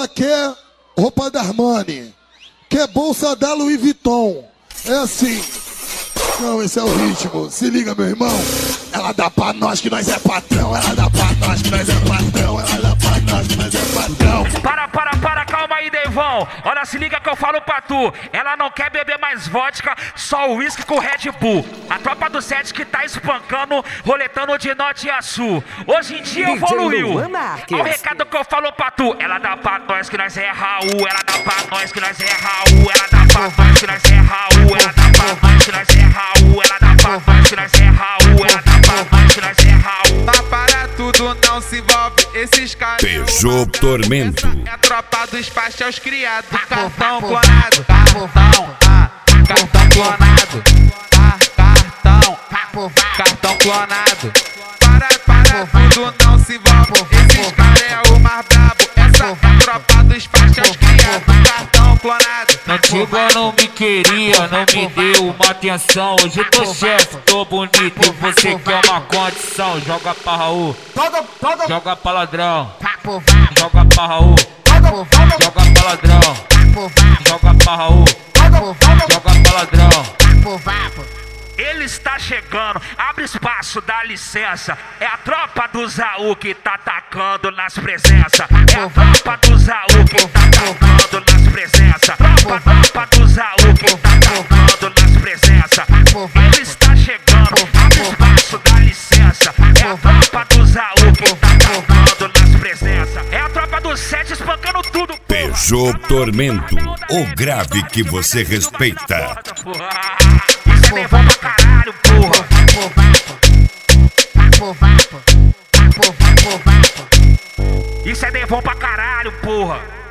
quer roupa da Armani, quer bolsa da Louis Vuitton. É assim. Não, esse é o ritmo. Se liga, meu irmão. Ela dá pra nós que nós é patrão. Ela dá pra nós que nós é patrão. Ela dá pra nós que nós é patrão. Para, calma aí, Deivão. Olha, se liga que eu falo pra tu. Ela não quer beber mais vodka, só uísque com Red Bull. A tropa do 7 que tá espancando, roletando de norte a sul. Hoje em dia evoluiu. Olha o recado que eu falo pra tu. Ela dá pra nós que nós é Raul. Ela dá pra nós que nós é Raul. Ela dá pra nós que nós é Raul. Ela dá pra nós que nós é Raul. Ela dá pra nós que nós é Raul. Ela dá pra nós que nós é Raul. Mas para tudo, não se envolve esses caras. Peugeot Tormento. É a tropa dos pastéis criados. Cartão clonado. Cartão clonado. Cartão clonado. Para tudo, não se envolve. Esses caras é o mais brabo. Essa é a tropa dos pastéis criados. Cartão clonado. Antiga não me queria, não me deu uma atenção. Hoje eu tô chefe, tô bonito e você quer uma condição. Joga pra Raul, joga pra ladrão. Joga pra Raul, joga pra ladrão. Joga pra Raul, joga pra ladrão. Ele está chegando, abre espaço, dá licença. É a tropa do Zaú que tá atacando nas presenças. É a tropa do Zaú que tá atacando nas presenças. Tropa do Zaú que tá atacando nas presenças. Ele está chegando, abre espaço, dá licença. É a tropa do Zaú que tá atacando nas presenças. É a tropa do 7 espancando tudo. Peugeot Tormento, o grave que você respeita. Isso é levou pra caralho, porra. Isso é devon pra caralho, porra.